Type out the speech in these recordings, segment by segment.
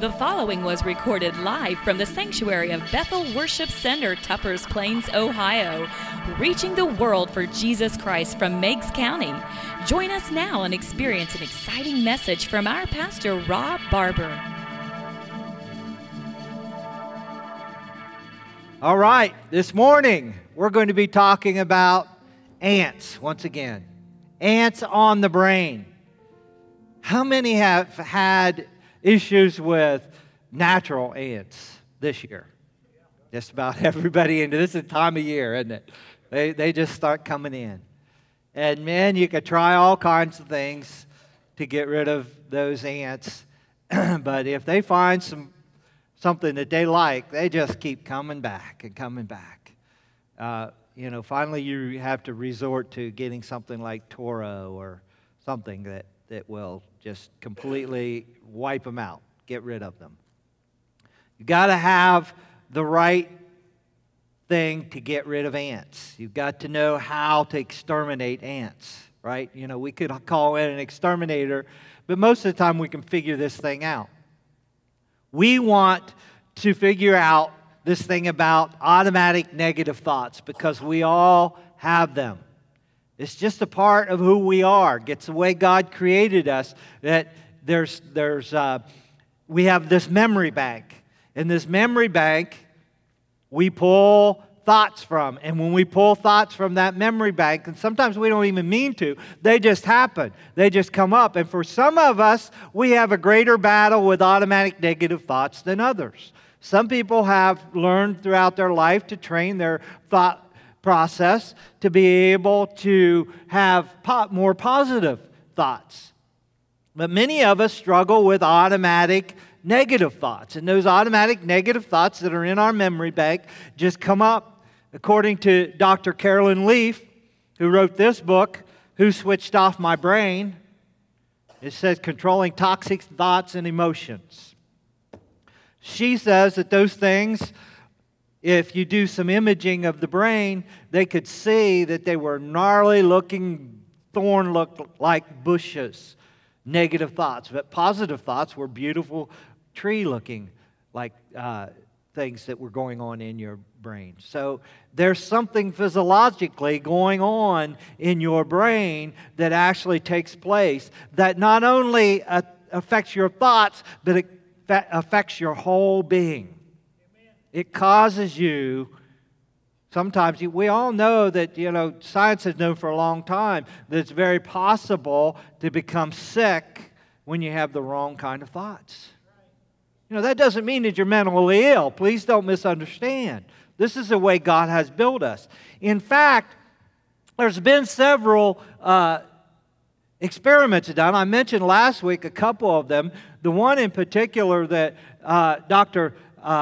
The following was recorded live from the sanctuary of Bethel Worship Center, Tuppers Plains, Ohio, reaching the world for Jesus Christ from Meigs County. Join us now and experience an exciting message from our pastor, Rob Barber. All right, this morning we're going to be talking about ants once again. Ants on the brain. How many have had issues with natural ants this year? Just about everybody. And this is the time of year, isn't it? They just start coming in. And man, you could try all kinds of things to get rid of those ants. But if they find something that they like, they just keep coming back and coming back. Finally you have to resort to getting something like Toro or something that will just completely wipe them out, get rid of them. You've got to have the right thing to get rid of ants. You've got to know how to exterminate ants, right? We could call in an exterminator, but most of the time we can figure this thing out. We want to figure out this thing about automatic negative thoughts because we all have them. It's just a part of who we are. It's the way God created us. That we have this memory bank. In this memory bank, we pull thoughts from. And when we pull thoughts from that memory bank, and sometimes we don't even mean to, they just happen. They just come up. And for some of us, we have a greater battle with automatic negative thoughts than others. Some people have learned throughout their life to train their thought process to be able to have more positive thoughts. But many of us struggle with automatic negative thoughts. And those automatic negative thoughts that are in our memory bank just come up. According to Dr. Carolyn Leaf, who wrote this book, Who Switched Off My Brain, it says controlling toxic thoughts and emotions. She says that those things, if you do some imaging of the brain, they could see that they were gnarly looking, thorn looked like bushes, negative thoughts. But positive thoughts were beautiful tree looking like things that were going on in your brain. So there's something physiologically going on in your brain that actually takes place that not only affects your thoughts, but it affects your whole being. It causes you, sometimes, we all know that, science has known for a long time that it's very possible to become sick when you have the wrong kind of thoughts. That doesn't mean that you're mentally ill. Please don't misunderstand. This is the way God has built us. In fact, there's been several experiments done. I mentioned last week a couple of them. The one in particular that Dr.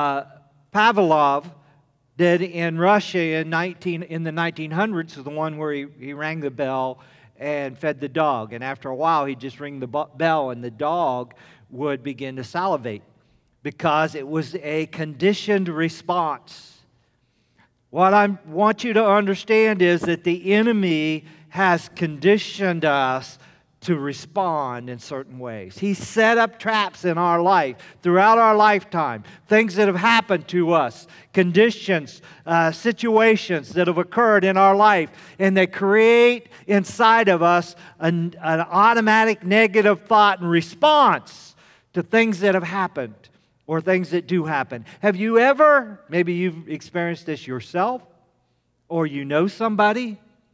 Pavlov did in Russia in the 1900s is the one where he rang the bell and fed the dog. And after a while, he'd just ring the bell and the dog would begin to salivate because it was a conditioned response. What I want you to understand is that the enemy has conditioned us to respond in certain ways. He set up traps in our life throughout our lifetime, things that have happened to us, conditions, situations that have occurred in our life, and they create inside of us an automatic negative thought and response to things that have happened or things that do happen. Have you ever, maybe you've experienced this yourself, or somebody,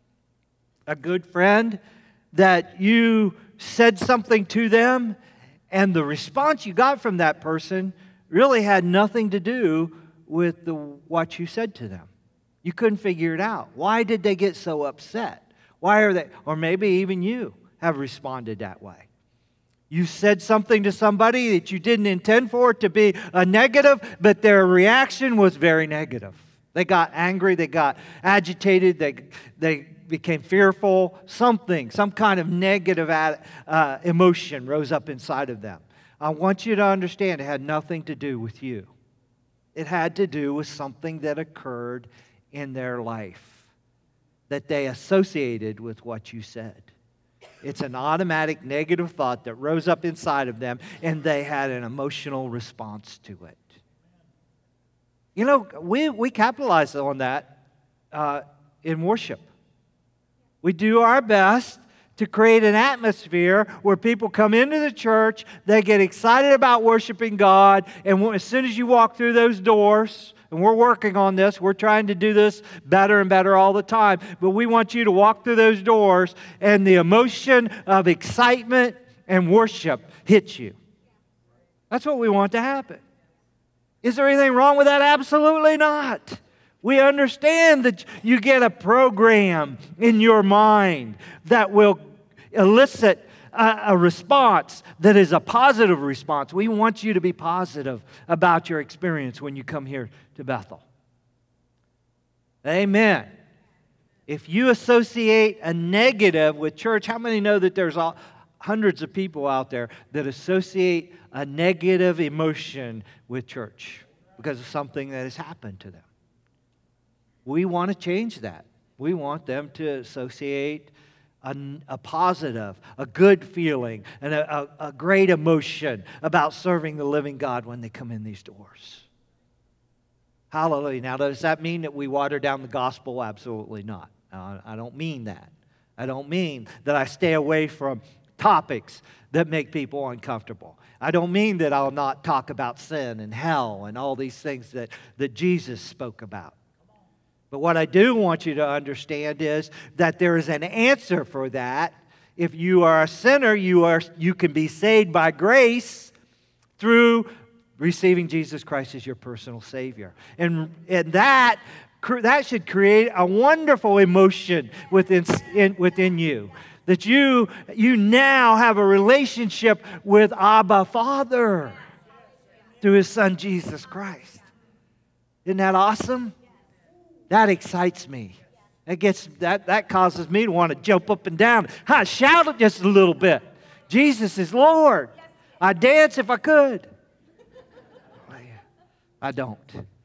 a good friend, that you said something to them and the response you got from that person really had nothing to do with what you said to them. You couldn't figure it out. Why did they get so upset? Why are they, or maybe even you have responded that way. You said something to somebody that you didn't intend for it to be a negative, but their reaction was very negative. They got angry, they got agitated, they became fearful, some kind of negative emotion rose up inside of them. I want you to understand it had nothing to do with you. It had to do with something that occurred in their life that they associated with what you said. It's an automatic negative thought that rose up inside of them, and they had an emotional response to it. You know, we capitalize on that in worship. We do our best to create an atmosphere where people come into the church, they get excited about worshiping God, and as soon as you walk through those doors, and we're working on this, we're trying to do this better and better all the time, but we want you to walk through those doors and the emotion of excitement and worship hits you. That's what we want to happen. Is there anything wrong with that? Absolutely not. We understand that you get a program in your mind that will elicit a response that is a positive response. We want you to be positive about your experience when you come here to Bethel. Amen. If you associate a negative with church, how many know that there's hundreds of people out there that associate a negative emotion with church because of something that has happened to them? We want to change that. We want them to associate a positive, a good feeling, and a great emotion about serving the living God when they come in these doors. Hallelujah. Now, does that mean that we water down the gospel? Absolutely not. I don't mean that. I don't mean that I stay away from topics that make people uncomfortable. I don't mean that I'll not talk about sin and hell and all these things that Jesus spoke about. But what I do want you to understand is that there is an answer for that. If you are a sinner, you can be saved by grace through receiving Jesus Christ as your personal Savior. And that should create a wonderful emotion within you. That you now have a relationship with Abba Father through His Son Jesus Christ. Isn't that awesome? That excites me. That causes me to want to jump up and down. Shout it just a little bit. Jesus is Lord. I'd dance if I could. I don't.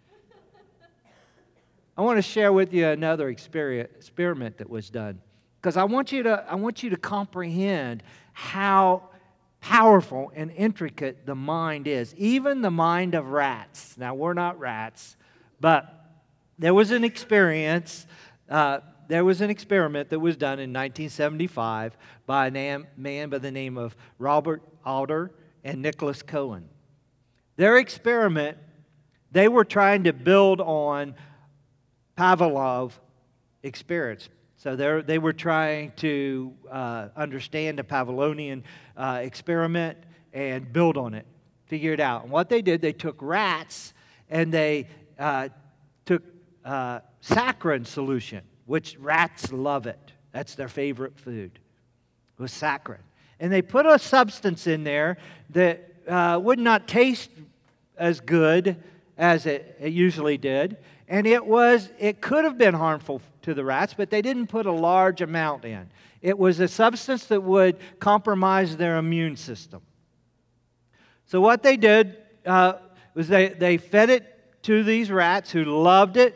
I want to share with you another experiment that was done, because I want you to comprehend how powerful and intricate the mind is. Even the mind of rats. Now, we're not rats, but there was an experiment that was done in 1975 by a man by the name of Robert Alder and Nicholas Cohen. Their experiment, they were trying to build on Pavlov's experience. So they were trying to understand the Pavlovian experiment and build on it, figure it out. And what they did, they took rats and they took saccharin solution, which rats love it. That's their favorite food, was saccharin. And they put a substance in there that would not taste as good as it usually did. And it could have been harmful to the rats, but they didn't put a large amount in. It was a substance that would compromise their immune system. So what they did was they fed it to these rats who loved it.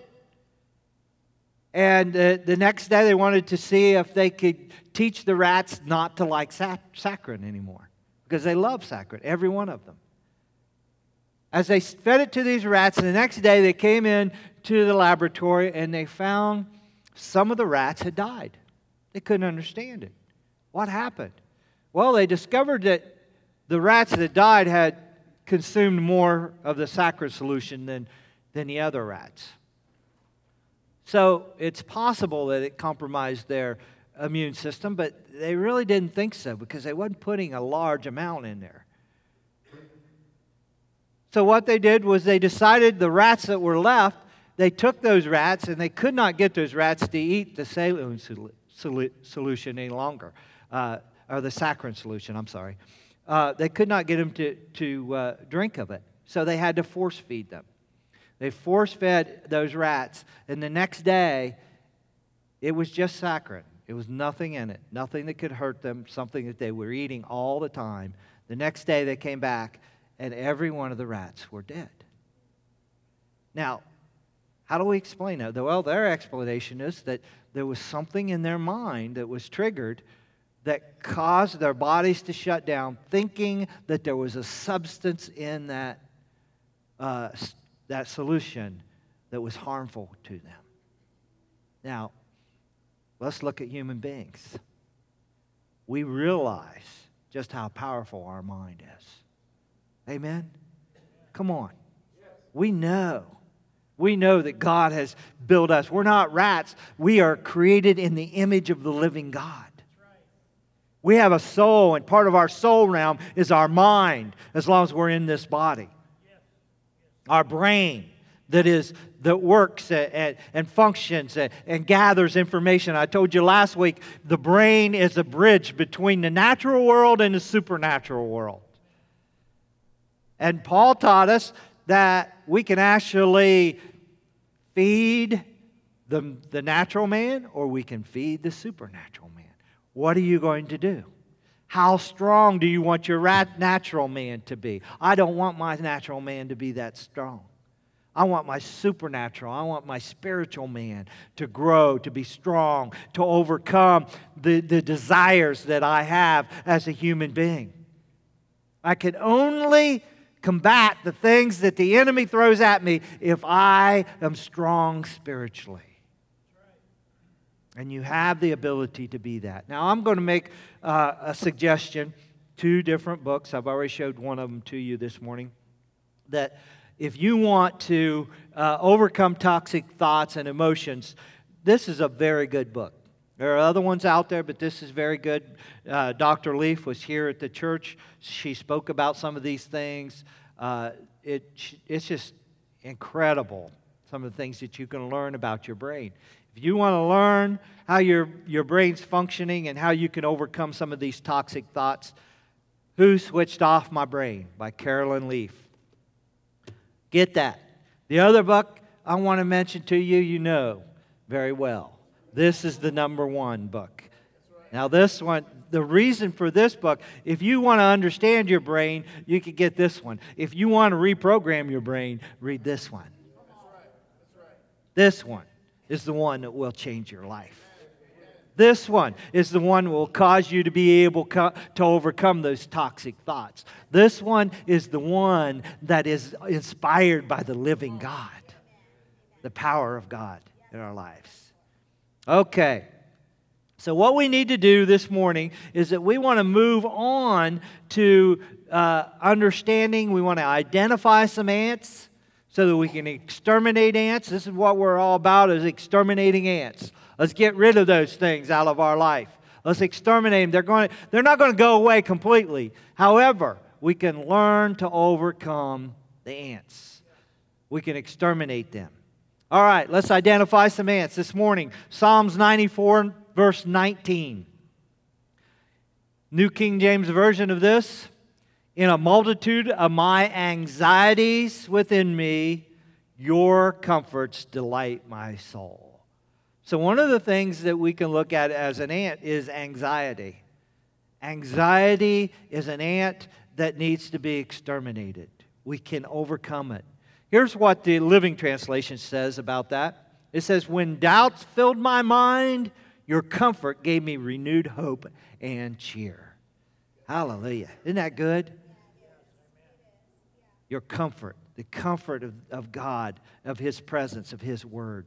And the next day they wanted to see if they could teach the rats not to like saccharin anymore, because they love saccharin, every one of them. As they fed it to these rats, and the next day they came in to the laboratory and they found some of the rats had died. They couldn't understand it. What happened? Well, they discovered that the rats that died had consumed more of the saccharin solution than the other rats. So it's possible that it compromised their immune system, but they really didn't think so because they wasn't putting a large amount in there. So what they did was they decided the rats that were left, they took those rats, and they could not get those rats to eat the saline solution any longer, or the saccharin solution, I'm sorry. They could not get them to drink of it, so they had to force feed them. They force-fed those rats, and the next day, it was just saccharin. It was nothing in it, nothing that could hurt them, something that they were eating all the time. The next day, they came back, and every one of the rats were dead. Now, how do we explain that? Well, their explanation is that there was something in their mind that was triggered that caused their bodies to shut down, thinking that there was a substance in that solution that was harmful to them. Now, let's look at human beings. We realize just how powerful our mind is. Amen? Come on. We know. We know that God has built us. We're not rats. We are created in the image of the living God. We have a soul, and part of our soul realm is our mind, as long as we're in this body. Our brain that works and functions and gathers information. I told you last week, the brain is a bridge between the natural world and the supernatural world. And Paul taught us that we can actually feed the natural man, or we can feed the supernatural man. What are you going to do? How strong do you want your natural man to be? I don't want my natural man to be that strong. I want my supernatural, I want my spiritual man to grow, to be strong, to overcome the desires that I have as a human being. I can only combat the things that the enemy throws at me if I am strong spiritually. And you have the ability to be that. Now, I'm going to make a suggestion. 2 different books. I've already showed one of them to you this morning. That if you want to overcome toxic thoughts and emotions, this is a very good book. There are other ones out there, but this is very good. Dr. Leaf was here at the church. She spoke about some of these things. It's just incredible, some of the things that you can learn about your brain. If you want to learn how your brain's functioning and how you can overcome some of these toxic thoughts, Who Switched Off My Brain by Carolyn Leaf. Get that. The other book I want to mention to you, you know very well. This is the #1 book. Now this one, the reason for this book, if you want to understand your brain, you can get this one. If you want to reprogram your brain, read this one. This one is the one that will change your life. This one is the one that will cause you to be able to overcome those toxic thoughts. This one is the one that is inspired by the living God, the power of God in our lives. Okay, so what we need to do this morning is that we want to move on to understanding. We want to identify some ants so that we can exterminate ants. This is what we're all about, is exterminating ants. Let's get rid of those things out of our life. Let's exterminate them. They're not going to go away completely. However, we can learn to overcome the ants. We can exterminate them. All right, let's identify some ants this morning. Psalms 94, verse 19. New King James Version of this. In a multitude of my anxieties within me, your comforts delight my soul. So one of the things that we can look at as an ant is anxiety. Anxiety is an ant that needs to be exterminated. We can overcome it. Here's what the Living Translation says about that. It says, when doubts filled my mind, your comfort gave me renewed hope and cheer. Hallelujah. Isn't that good? Your comfort, the comfort of God, of His presence, of His Word.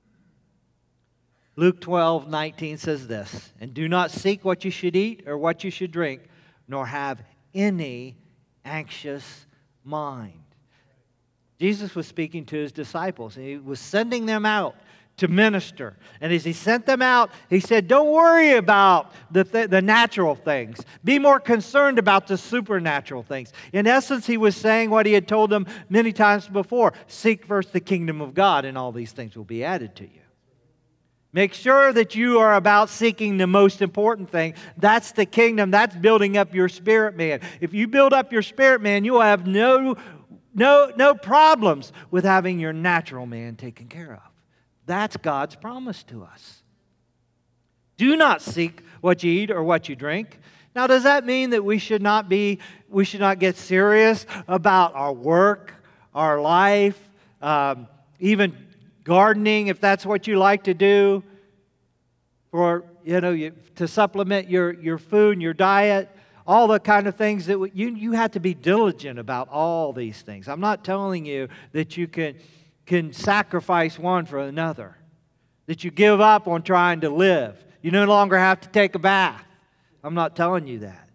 Luke 12:19 says this, and do not seek what you should eat or what you should drink, nor have any anxious mind. Jesus was speaking to His disciples, and He was sending them out to minister. And as He sent them out, He said, don't worry about the natural things. Be more concerned about the supernatural things. In essence, He was saying what He had told them many times before. Seek first the kingdom of God, and all these things will be added to you. Make sure that you are about seeking the most important thing. That's the kingdom. That's building up your spirit man. If you build up your spirit man, you will have no problems with having your natural man taken care of. That's God's promise to us. Do not seek what you eat or what you drink. Now, does that mean that we should not get serious about our work, our life, even gardening, if that's what you like to do? For to supplement your food and your diet, all the kind of things that you have to be diligent about all these things. I'm not telling you that you can sacrifice one for another, that you give up on trying to live. You no longer have to take a bath. I'm not telling you that.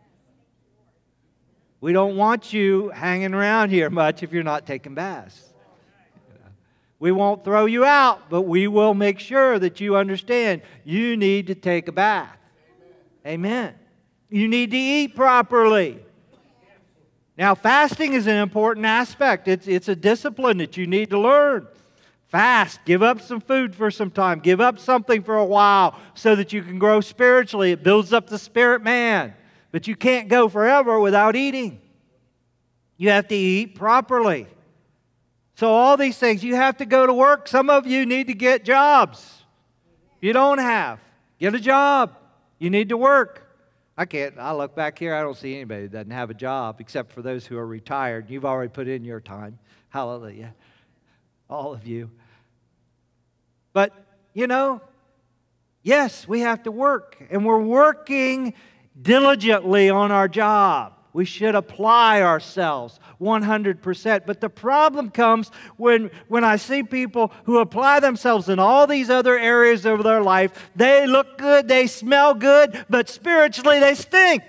We don't want you hanging around here much if you're not taking baths. We won't throw you out, but we will make sure that you understand you need to take a bath. Amen. You need to eat properly. Now, fasting is an important aspect. It's a discipline that you need to learn. Fast. Give up some food for some time. Give up something for a while so that you can grow spiritually. It builds up the spirit man. But you can't go forever without eating. You have to eat properly. So all these things, you have to go to work. Some of you need to get jobs. You don't have. Get a job. You need to work. I look back here, I don't see anybody that doesn't have a job except for those who are retired. You've already put in your time. Hallelujah. All of you. But, yes, we have to work. And we're working diligently on our job. We should apply ourselves 100%. But the problem comes when I see people who apply themselves in all these other areas of their life. They look good, they smell good, but spiritually they stink.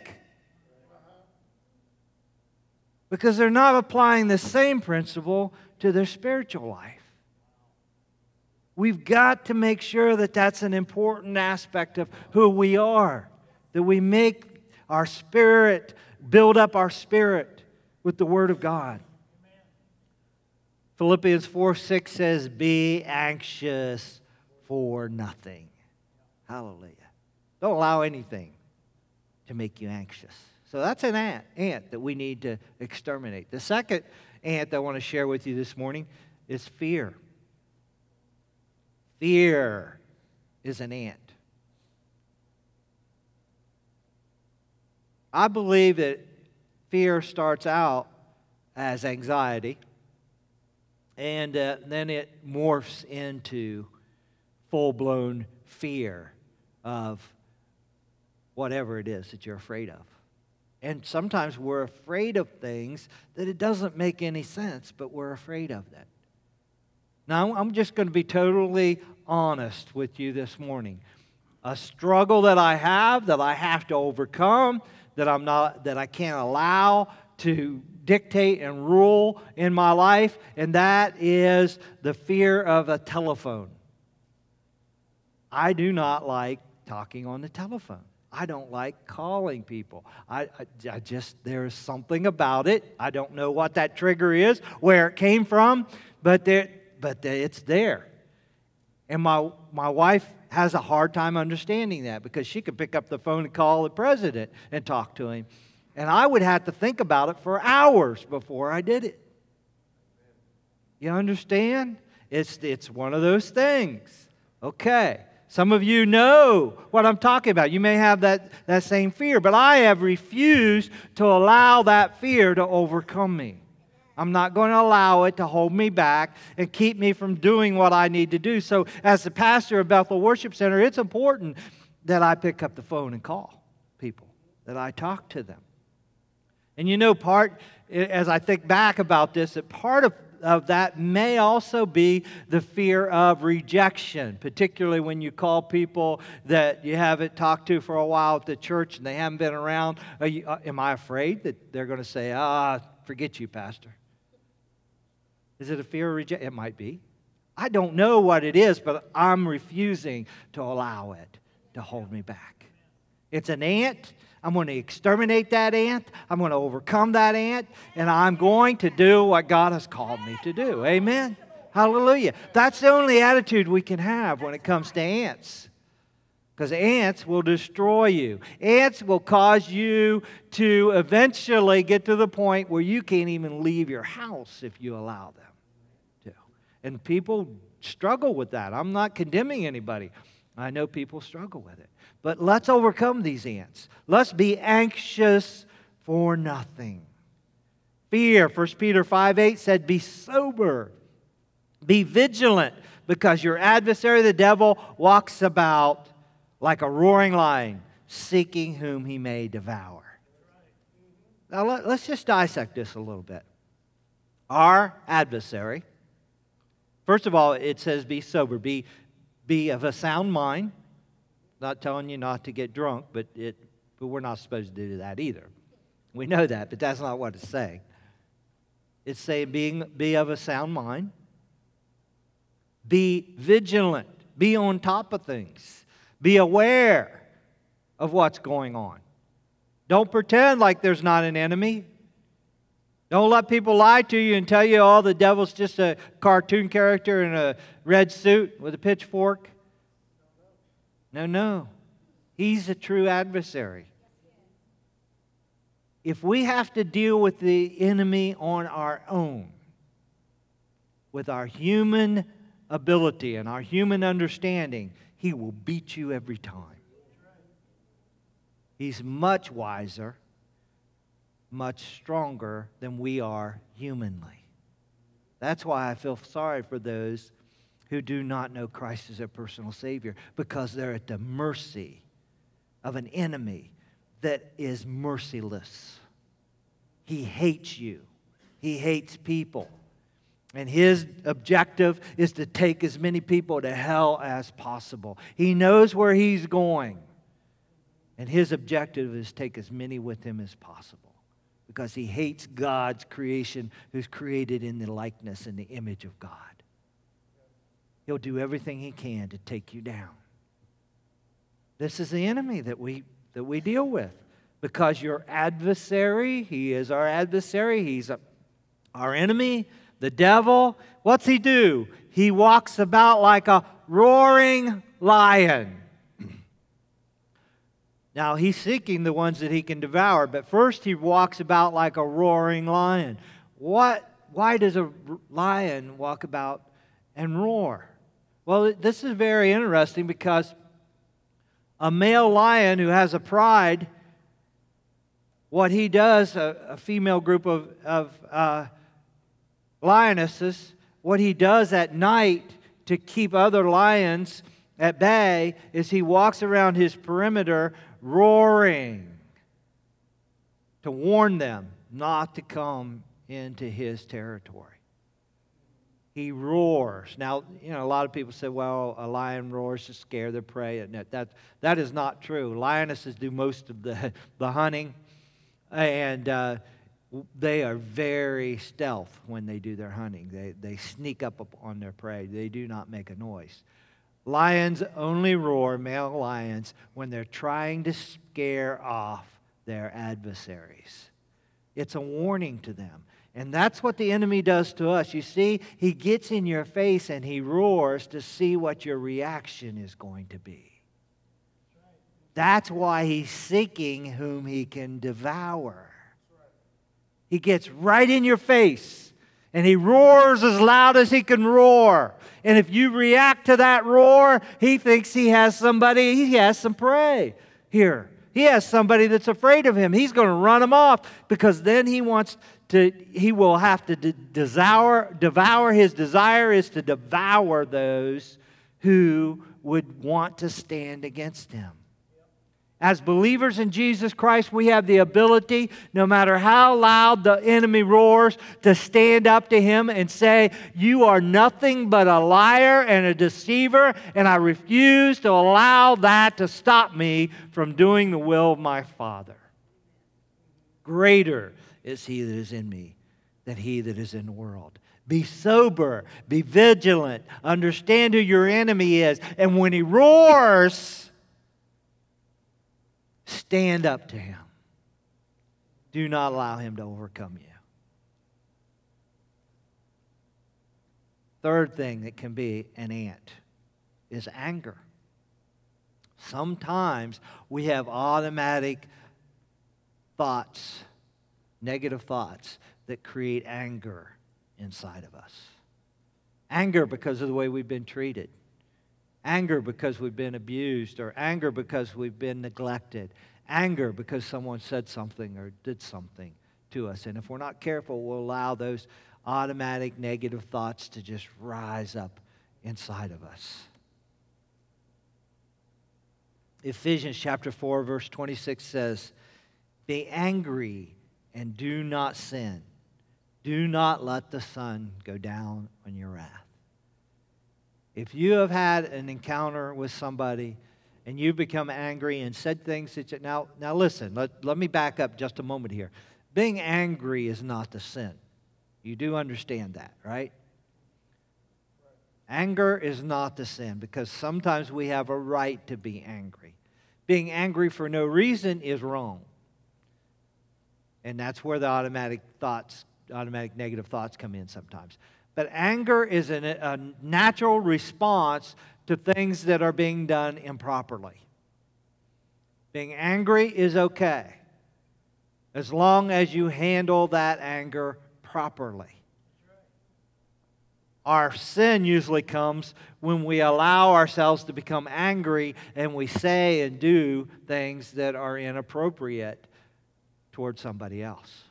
Because they're not applying the same principle to their spiritual life. We've got to make sure that that's an important aspect of who we are. That we make our spirit, build up our spirit with the Word of God. Philippians 4:6 says, be anxious for nothing. Hallelujah. Don't allow anything to make you anxious. So that's an ant that we need to exterminate. The second ant I want to share with you this morning is fear. Fear is an ant. I believe that fear starts out as anxiety, and then it morphs into full-blown fear of whatever it is that you're afraid of. And sometimes we're afraid of things that it doesn't make any sense, but we're afraid of that. Now, I'm just going to be totally honest with you this morning. A struggle that I have to overcome, that I can't allow to dictate and rule in my life, and that is the fear of a telephone. I do not like talking on the telephone. I don't like calling people. I just, there's something about it. I don't know what that trigger is, where it came from, but it's there. And my wife has a hard time understanding that, because she could pick up the phone and call the president and talk to him. And I would have to think about it for hours before I did it. You understand? It's one of those things. Okay. Some of you know what I'm talking about. You may have that same fear, but I have refused to allow that fear to overcome me. I'm not going to allow it to hold me back and keep me from doing what I need to do. So as the pastor of Bethel Worship Center, it's important that I pick up the phone and call people, that I talk to them. And as I think back about this, that part of that may also be the fear of rejection, particularly when you call people that you haven't talked to for a while at the church and they haven't been around. Am I afraid that they're going to say, forget you, Pastor? Is it a fear of rejection? It might be. I don't know what it is, but I'm refusing to allow it to hold me back. It's an ant. I'm going to exterminate that ant. I'm going to overcome that ant. And I'm going to do what God has called me to do. Amen? Hallelujah. That's the only attitude we can have when it comes to ants. Because ants will destroy you. Ants will cause you to eventually get to the point where you can't even leave your house if you allow them to. And people struggle with that. I'm not condemning anybody. I know people struggle with it. But let's overcome these ants. Let's be anxious for nothing. Fear, 1 Peter 5:8 said, be sober, be vigilant, because your adversary, the devil, walks about like a roaring lion, seeking whom he may devour. Now let's just dissect this a little bit. Our adversary, first of all, it says be sober, be of a sound mind. Not telling you not to get drunk, but we're not supposed to do that either. We know that, but that's not what it's saying. It's saying be of a sound mind. Be vigilant. Be on top of things. Be aware of what's going on. Don't pretend like there's not an enemy. Don't let people lie to you and tell you, oh, the devil's just a cartoon character in a red suit with a pitchfork. No. He's a true adversary. If we have to deal with the enemy on our own, with our human ability and our human understanding, he will beat you every time. He's much wiser, much stronger than we are humanly. That's why I feel sorry for those who do not know Christ as their personal Savior, because they're at the mercy of an enemy that is merciless. He hates you. He hates people. And his objective is to take as many people to hell as possible. He knows where he's going. And his objective is to take as many with him as possible. Because he hates God's creation, who's created in the likeness and the image of God. He'll do everything he can to take you down. This is the enemy that we deal with. Because your adversary, he is our adversary, he's our enemy, the devil. What's he do? He walks about like a roaring lion. Now, he's seeking the ones that he can devour, but first he walks about like a roaring lion. Why does a lion walk about and roar? Well, this is very interesting because a male lion who has a pride, what he does, a female group of lionesses, what he does at night to keep other lions at bay is he walks around his perimeter roaring to warn them not to come into his territory. He roars. Now, a lot of people say, well, a lion roars to scare their prey. And that is not true. Lionesses do most of the hunting. And they are very stealth when they do their hunting. They sneak up on their prey. They do not make a noise. Lions only roar, male lions, when they're trying to scare off their adversaries. It's a warning to them. And that's what the enemy does to us. You see, he gets in your face and he roars to see what your reaction is going to be. That's why he's seeking whom he can devour. He gets right in your face and he roars as loud as he can roar. And if you react to that roar, he thinks he has some prey. Here, he has somebody that's afraid of him. He's going to run him off because then he will have to devour. His desire is to devour those who would want to stand against him. As believers in Jesus Christ, we have the ability, no matter how loud the enemy roars, to stand up to him and say, you are nothing but a liar and a deceiver, and I refuse to allow that to stop me from doing the will of my Father. Greater is he that is in me than he that is in the world. Be sober, be vigilant, understand who your enemy is, and when he roars, stand up to him. Do not allow him to overcome you. Third thing that can be an ant is anger. Sometimes we have automatic thoughts, negative thoughts that create anger inside of us. Anger because of the way we've been treated. Anger because we've been abused, or anger because we've been neglected. Anger because someone said something or did something to us. And if we're not careful, we'll allow those automatic negative thoughts to just rise up inside of us. Ephesians chapter 4, verse 26 says, "Be angry and do not sin. Do not let the sun go down on your wrath." If you have had an encounter with somebody and you become angry and said things that now listen, let me back up just a moment here. Being angry is not the sin. You do understand that, right? Anger is not the sin, because sometimes we have a right to be angry. Being angry for no reason is wrong. And that's where the automatic negative thoughts come in sometimes. But anger is a natural response to things that are being done improperly. Being angry is okay, as long as you handle that anger properly. Our sin usually comes when we allow ourselves to become angry and we say and do things that are inappropriate towards somebody else.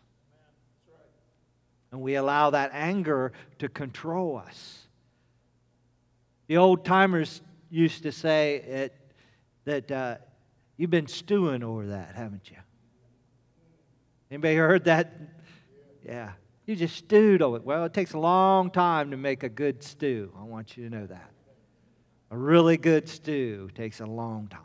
And we allow that anger to control us. The old timers used to say that you've been stewing over that, haven't you? Anybody heard that? Yeah. You just stewed over it. Well, it takes a long time to make a good stew. I want you to know that. A really good stew takes a long time.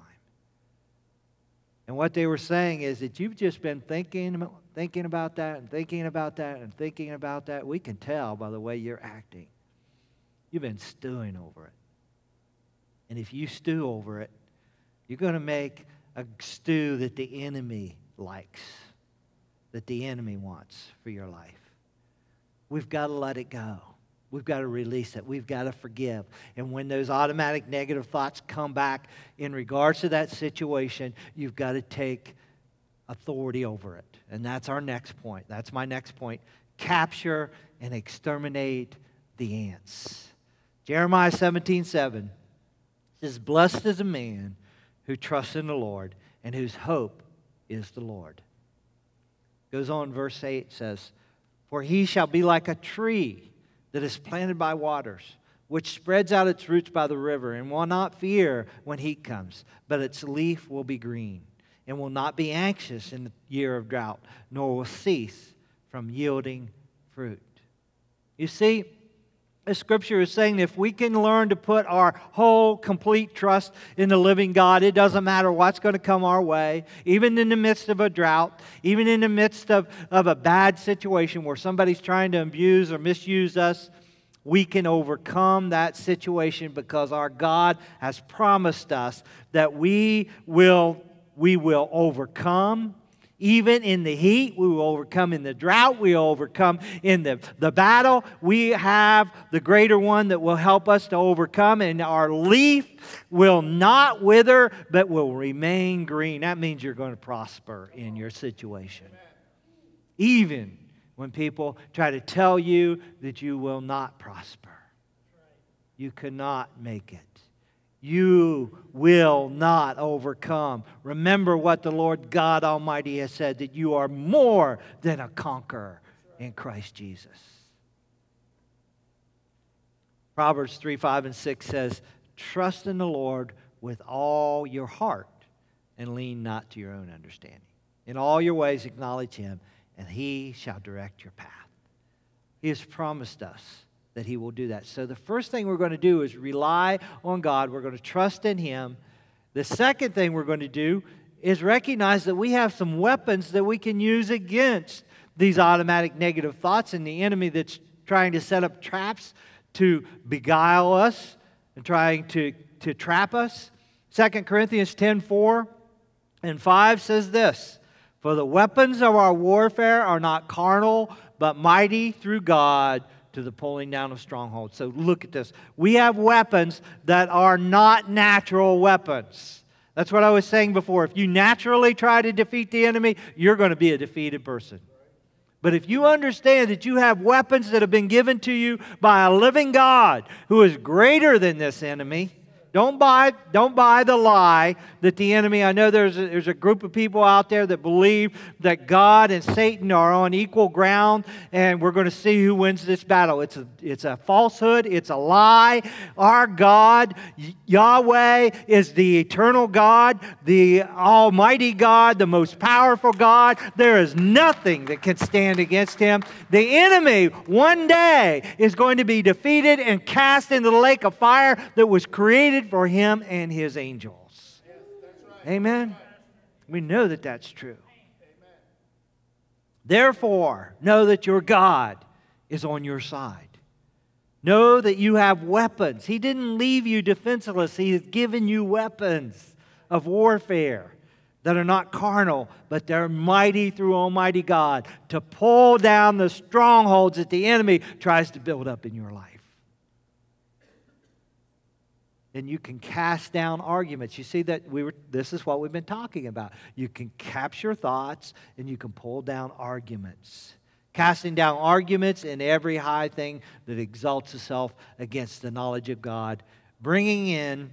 And what they were saying is that you've just been thinking about that and thinking about that and thinking about that. We can tell by the way you're acting. You've been stewing over it. And if you stew over it, you're going to make a stew that the enemy likes, that the enemy wants for your life. We've got to let it go. We've got to release it. We've got to forgive. And when those automatic negative thoughts come back in regards to that situation, you've got to take authority over it. And that's our next point. That's my next point. Capture and exterminate the ants. Jeremiah 17:7 says, "Blessed is a man who trusts in the Lord and whose hope is the Lord." Goes on, verse 8 says, "For he shall be like a tree that is planted by waters, which spreads out its roots by the river, and will not fear when heat comes, but its leaf will be green, and will not be anxious in the year of drought, nor will cease from yielding fruit." You see, the Scripture is saying that if we can learn to put our whole, complete trust in the living God, it doesn't matter what's going to come our way, even in the midst of a drought, even in the midst of a bad situation where somebody's trying to abuse or misuse us, we can overcome that situation because our God has promised us that we will overcome. Even in the heat, we will overcome. In the drought, we will overcome. In the battle, we have the greater one that will help us to overcome. And our leaf will not wither, but will remain green. That means you're going to prosper in your situation. Even when people try to tell you that you will not prosper. You cannot make it. You will not overcome. Remember what the Lord God Almighty has said, that you are more than a conqueror in Christ Jesus. Proverbs 3:5 and 6 says, "Trust in the Lord with all your heart and lean not to your own understanding. In all your ways acknowledge Him, and He shall direct your path." He has promised us that He will do that. So the first thing we're going to do is rely on God. We're going to trust in Him. The second thing we're going to do is recognize that we have some weapons that we can use against these automatic negative thoughts and the enemy that's trying to set up traps to beguile us and trying to trap us. 2 Corinthians 10:4 and 5 says this, "For the weapons of our warfare are not carnal, but mighty through God to the pulling down of strongholds." So look at this. We have weapons that are not natural weapons. That's what I was saying before. If you naturally try to defeat the enemy, you're going to be a defeated person. But if you understand that you have weapons that have been given to you by a living God who is greater than this enemy, Don't buy the lie that the enemy, I know there's a group of people out there that believe that God and Satan are on equal ground and we're going to see who wins this battle. It's a falsehood. It's a lie. Our God, Yahweh, is the eternal God, the almighty God, the most powerful God. There is nothing that can stand against Him. The enemy one day is going to be defeated and cast into the lake of fire that was created for him and his angels. Yes, that's right. Amen? We know that that's true. Amen. Therefore, know that your God is on your side. Know that you have weapons. He didn't leave you defenseless. He has given you weapons of warfare that are not carnal, but they're mighty through Almighty God to pull down the strongholds that the enemy tries to build up in your life. And you can cast down arguments. You see that this is what we've been talking about. You can capture thoughts and you can pull down arguments. Casting down arguments and every high thing that exalts itself against the knowledge of God. Bringing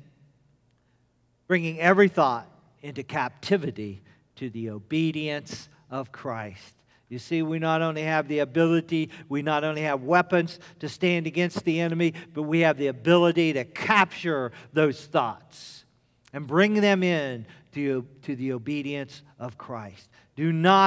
every thought into captivity to the obedience of Christ. You see, we not only have the ability, we not only have weapons to stand against the enemy, but we have the ability to capture those thoughts and bring them in to the obedience of Christ. Do not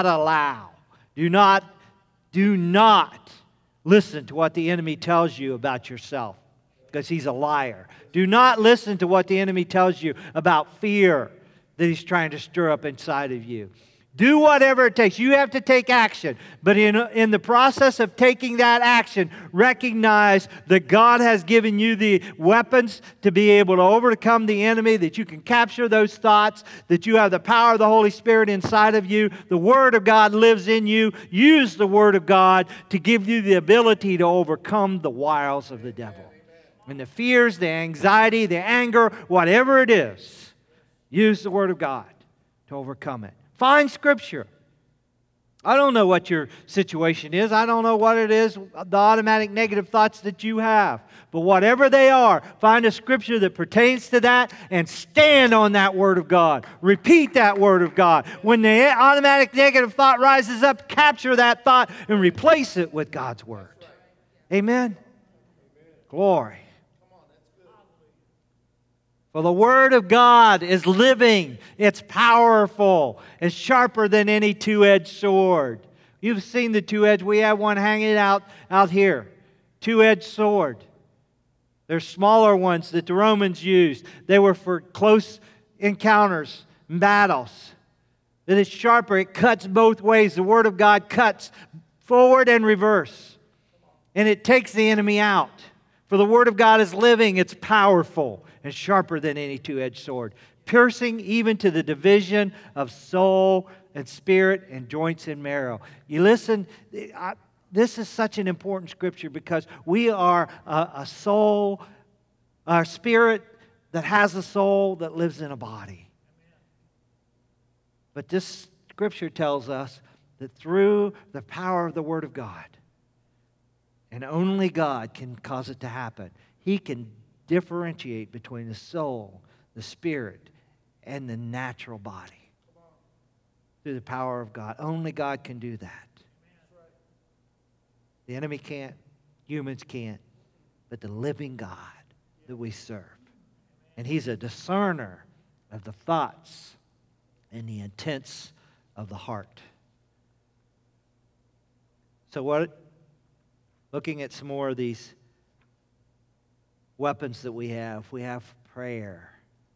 listen to what the enemy tells you about yourself, because he's a liar. Do not listen to what the enemy tells you about fear that he's trying to stir up inside of you. Do whatever it takes. You have to take action. But in the process of taking that action, recognize that God has given you the weapons to be able to overcome the enemy, that you can capture those thoughts, that you have the power of the Holy Spirit inside of you. The Word of God lives in you. Use the Word of God to give you the ability to overcome the wiles of the devil. And the fears, the anxiety, the anger, whatever it is, use the Word of God to overcome it. Find Scripture. I don't know what your situation is. I don't know what it is, the automatic negative thoughts that you have. But whatever they are, find a Scripture that pertains to that and stand on that Word of God. Repeat that Word of God. When the automatic negative thought rises up, capture that thought and replace it with God's Word. Amen? Glory. For the Word of God is living, it's powerful, it's sharper than any two-edged sword. You've seen the two-edged, we have one hanging out here. Two-edged sword. There's smaller ones that the Romans used. They were for close encounters, battles. That it's sharper, it cuts both ways. The Word of God cuts forward and reverse. And it takes the enemy out. For the Word of God is living, it's powerful, and sharper than any two-edged sword, piercing even to the division of soul and spirit and joints and marrow. You listen, this is such an important scripture because we are a soul, a spirit that has a soul that lives in a body. But this scripture tells us that through the power of the Word of God, and only God can cause it to happen, He can differentiate between the soul, the spirit, and the natural body. Through the power of God. Only God can do that. The enemy can't. Humans can't. But the living God that we serve. And He's a discerner of the thoughts and the intents of the heart. So looking at some more of these weapons that we have prayer.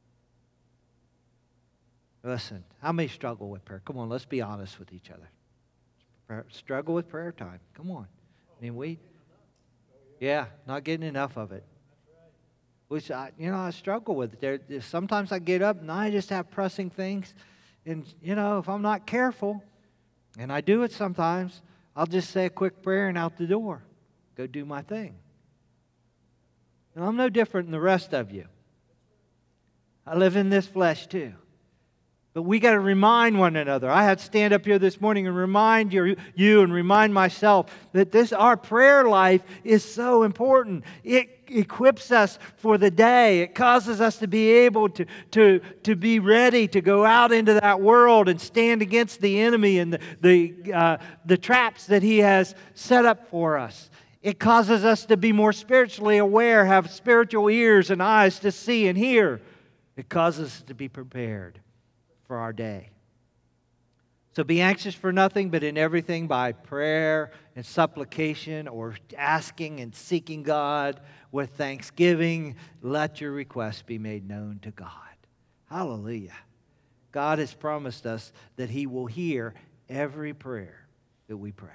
Listen, how many struggle with prayer? Come on, let's be honest with each other. Struggle with prayer time. Come on. I mean, not getting enough of it. Which I struggle with it. Sometimes I get up and I just have pressing things. And, if I'm not careful, and I do it sometimes, I'll just say a quick prayer and out the door. Go do my thing. And I'm no different than the rest of you. I live in this flesh too. But we got to remind one another. I had to stand up here this morning and remind you and remind myself that our prayer life is so important. It equips us for the day. It causes us to be able to be ready to go out into that world and stand against the enemy and the traps that he has set up for us. It causes us to be more spiritually aware, have spiritual ears and eyes to see and hear. It causes us to be prepared for our day. So be anxious for nothing, but in everything by prayer and supplication, or asking and seeking God with thanksgiving, let your requests be made known to God. Hallelujah. God has promised us that He will hear every prayer that we pray.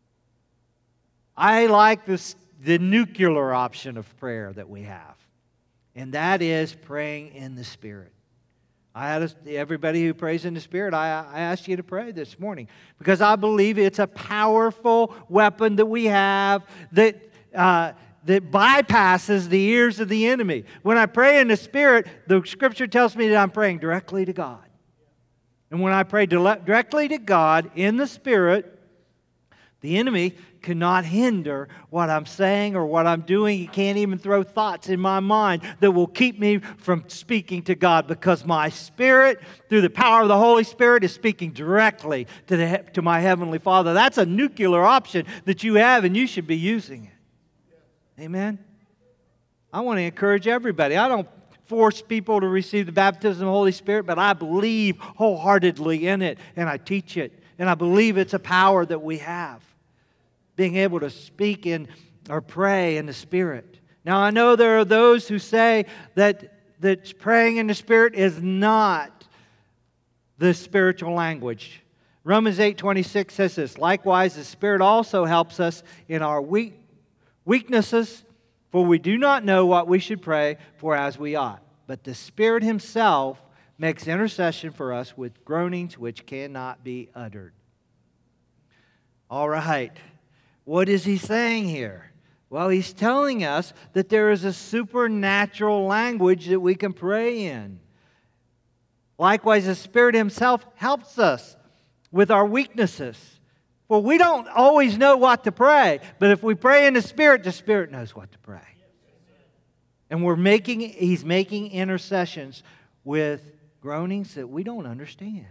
I like the nuclear option of prayer that we have, and that is praying in the Spirit. Everybody who prays in the Spirit, I asked you to pray this morning because I believe it's a powerful weapon that we have that bypasses the ears of the enemy. When I pray in the Spirit, the Scripture tells me that I'm praying directly to God. And when I pray directly to God in the Spirit, the enemy cannot hinder what I'm saying or what I'm doing. He can't even throw thoughts in my mind that will keep me from speaking to God, because my spirit, through the power of the Holy Spirit, is speaking directly to my Heavenly Father. That's a nuclear option that you have, and you should be using it. Amen? I want to encourage everybody. I don't force people to receive the baptism of the Holy Spirit, but I believe wholeheartedly in it, and I teach it. And I believe it's a power that we have, being able to speak in or pray in the Spirit. Now, I know there are those who say that praying in the Spirit is not the spiritual language. Romans 8:26 says this, likewise, the Spirit also helps us in our weaknesses, for we do not know what we should pray for as we ought. But the Spirit Himself makes intercession for us with groanings which cannot be uttered. All right. What is he saying here? Well, he's telling us that there is a supernatural language that we can pray in. Likewise, the Spirit Himself helps us with our weaknesses. Well, we don't always know what to pray, but if we pray in the Spirit knows what to pray. And He's making intercessions with groanings that we don't understand.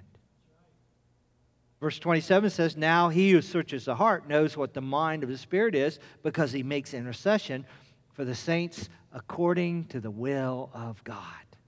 Verse 27 says, now He who searches the heart knows what the mind of the Spirit is, because He makes intercession for the saints according to the will of God.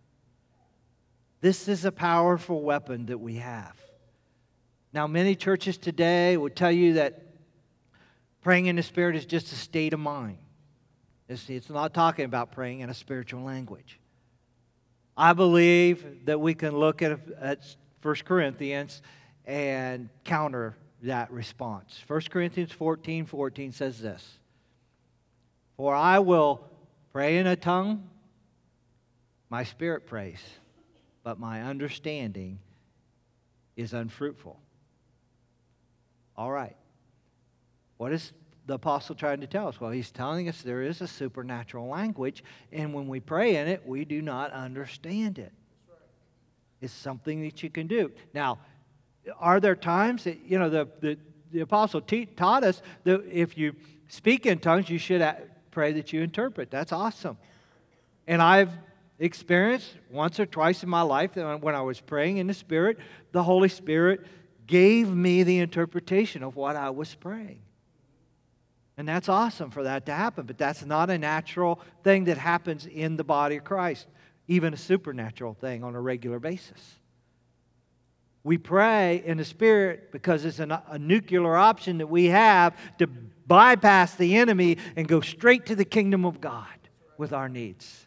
This is a powerful weapon that we have. Now, many churches today will tell you that praying in the Spirit is just a state of mind. It's not talking about praying in a spiritual language. I believe that we can look at 1 Corinthians and counter that response. 1 Corinthians 14:14 says this, for I will pray in a tongue, my spirit prays, but my understanding is unfruitful. All right. What is the apostle trying to tell us? Well, he's telling us there is a supernatural language, and when we pray in it, we do not understand it. It's something that you can do. Now, are there times that, the apostle taught us that if you speak in tongues, you should pray that you interpret. That's awesome. And I've experienced once or twice in my life that when I was praying in the Spirit, the Holy Spirit gave me the interpretation of what I was praying. And that's awesome for that to happen, but that's not a natural thing that happens in the body of Christ, even a supernatural thing on a regular basis. We pray in the Spirit because it's a nuclear option that we have to bypass the enemy and go straight to the kingdom of God with our needs.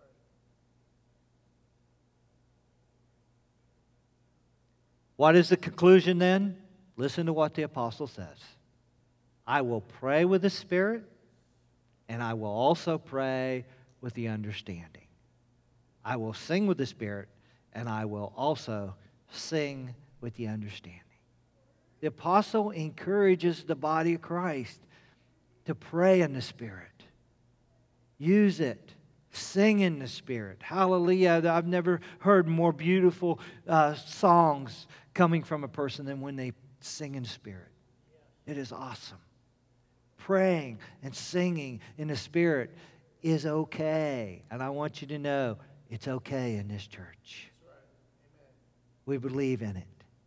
What is the conclusion then? Listen to what the apostle says. I will pray with the Spirit, and I will also pray with the understanding. I will sing with the Spirit, and I will also sing with the understanding. The apostle encourages the body of Christ to pray in the Spirit. Use it. Sing in the Spirit. Hallelujah. I've never heard more beautiful songs coming from a person than when they sing in the Spirit. It is awesome. Praying and singing in the Spirit is okay. And I want you to know it's okay in this church. We believe in it.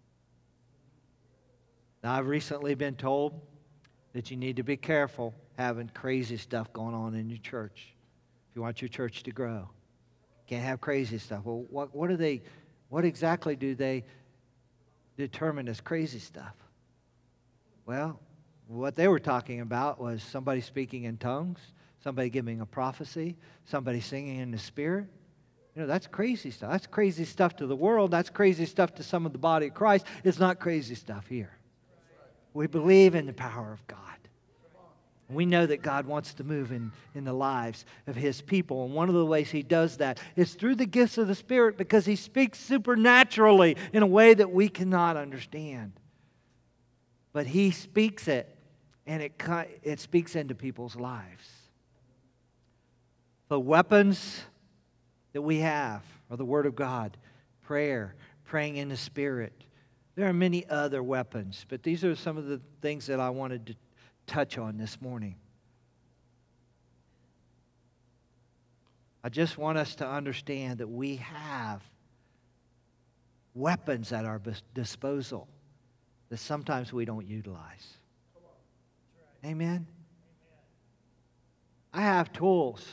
Now, I've recently been told that you need to be careful having crazy stuff going on in your church if you want your church to grow. Can't have crazy stuff. Well, what exactly do they determine as crazy stuff? Well, what they were talking about was somebody speaking in tongues, somebody giving a prophecy, somebody singing in the Spirit. That's crazy stuff. That's crazy stuff to the world. That's crazy stuff to some of the body of Christ. It's not crazy stuff here. We believe in the power of God. We know that God wants to move in the lives of His people. And one of the ways He does that is through the gifts of the Spirit, because He speaks supernaturally in a way that we cannot understand. But He speaks it, and it speaks into people's lives. The weapons that we have are the Word of God, prayer, praying in the Spirit. There are many other weapons, but these are some of the things that I wanted to touch on this morning. I just want us to understand that we have weapons at our disposal that sometimes we don't utilize. Amen? I have tools.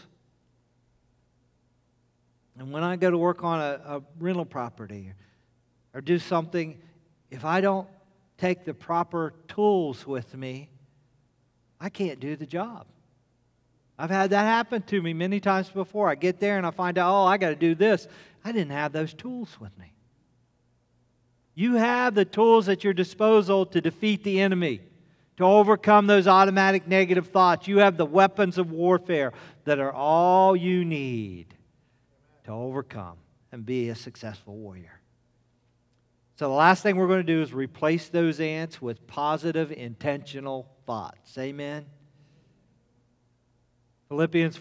And when I go to work on a rental property or do something, if I don't take the proper tools with me, I can't do the job. I've had that happen to me many times before. I get there and I find out, I got to do this. I didn't have those tools with me. You have the tools at your disposal to defeat the enemy, to overcome those automatic negative thoughts. You have the weapons of warfare that are all you need to overcome and be a successful warrior. So the last thing we're going to do is replace those ants with positive, intentional thoughts. Amen? Philippians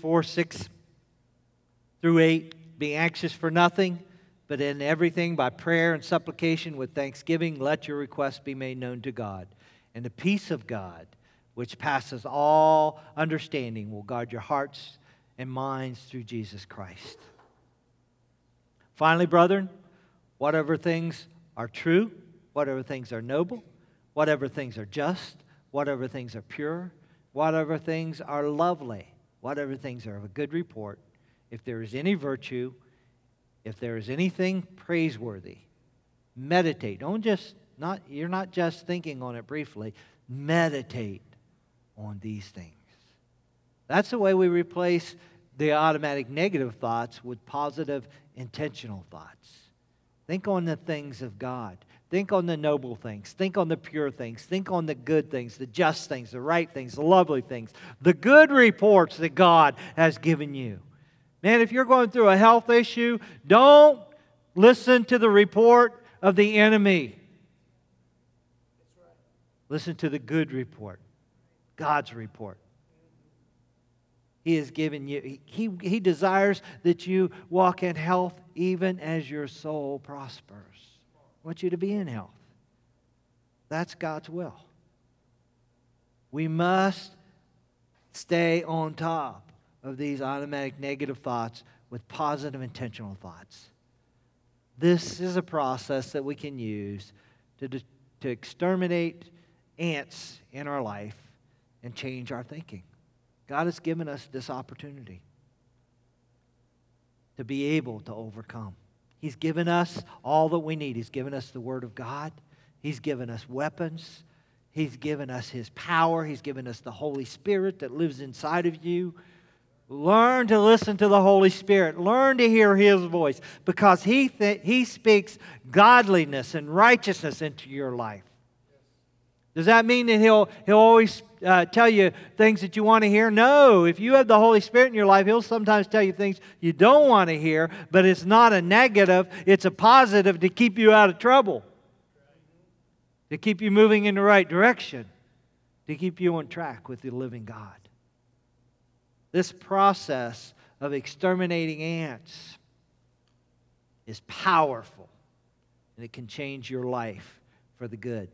4:6-8. Be anxious for nothing, but in everything by prayer and supplication with thanksgiving, let your requests be made known to God. And the peace of God, which passes all understanding, will guard your hearts and minds through Jesus Christ. Finally, brethren, whatever things are true, whatever things are noble, whatever things are just, whatever things are pure, whatever things are lovely, whatever things are of a good report, if there is any virtue, if there is anything praiseworthy, meditate. You're not just thinking on it briefly. Meditate on these things. That's the way we replace the automatic negative thoughts with positive, intentional thoughts. Think on the things of God. Think on the noble things. Think on the pure things. Think on the good things, the just things, the right things, the lovely things, the good reports that God has given you. Man, if you're going through a health issue, don't listen to the report of the enemy. Listen to the good report, God's report. He has given you, He desires that you walk in health even as your soul prospers. I want you to be in health. That's God's will. We must stay on top of these automatic negative thoughts with positive intentional thoughts. This is a process that we can use to exterminate ants in our life and change our thinking. God has given us this opportunity to be able to overcome. He's given us all that we need. He's given us the Word of God. He's given us weapons. He's given us His power. He's given us the Holy Spirit that lives inside of you. Learn to listen to the Holy Spirit. Learn to hear His voice, because He speaks godliness and righteousness into your life. Does that mean that He'll always tell you things that you want to hear? No. If you have the Holy Spirit in your life, He'll sometimes tell you things you don't want to hear, but it's not a negative, it's a positive to keep you out of trouble, to keep you moving in the right direction, to keep you on track with the living God. This process of exterminating ants is powerful, and it can change your life for the good.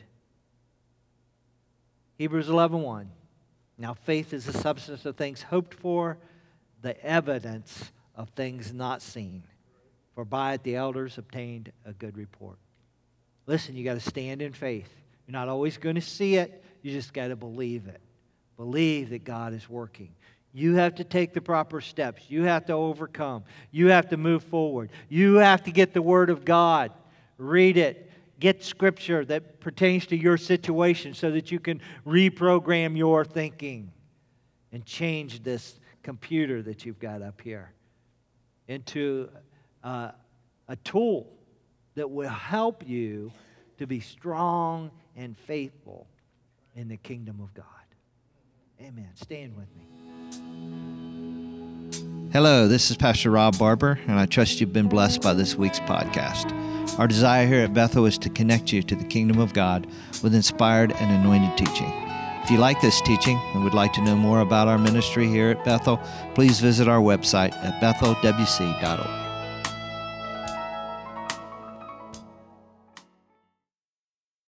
Hebrews 11:1. Now faith is the substance of things hoped for, the evidence of things not seen. For by it the elders obtained a good report. Listen, you got to stand in faith. You're not always going to see it. You just got to believe it. Believe that God is working. You have to take the proper steps. You have to overcome. You have to move forward. You have to get the Word of God. Read it. Get Scripture that pertains to your situation so that you can reprogram your thinking and change this computer that you've got up here into a tool that will help you to be strong and faithful in the kingdom of God. Amen. Stand with me. Hello, this is Pastor Rob Barber, and I trust you've been blessed by this week's podcast. Our desire here at Bethel is to connect you to the kingdom of God with inspired and anointed teaching. If you like this teaching and would like to know more about our ministry here at Bethel, please visit our website at bethelwc.org.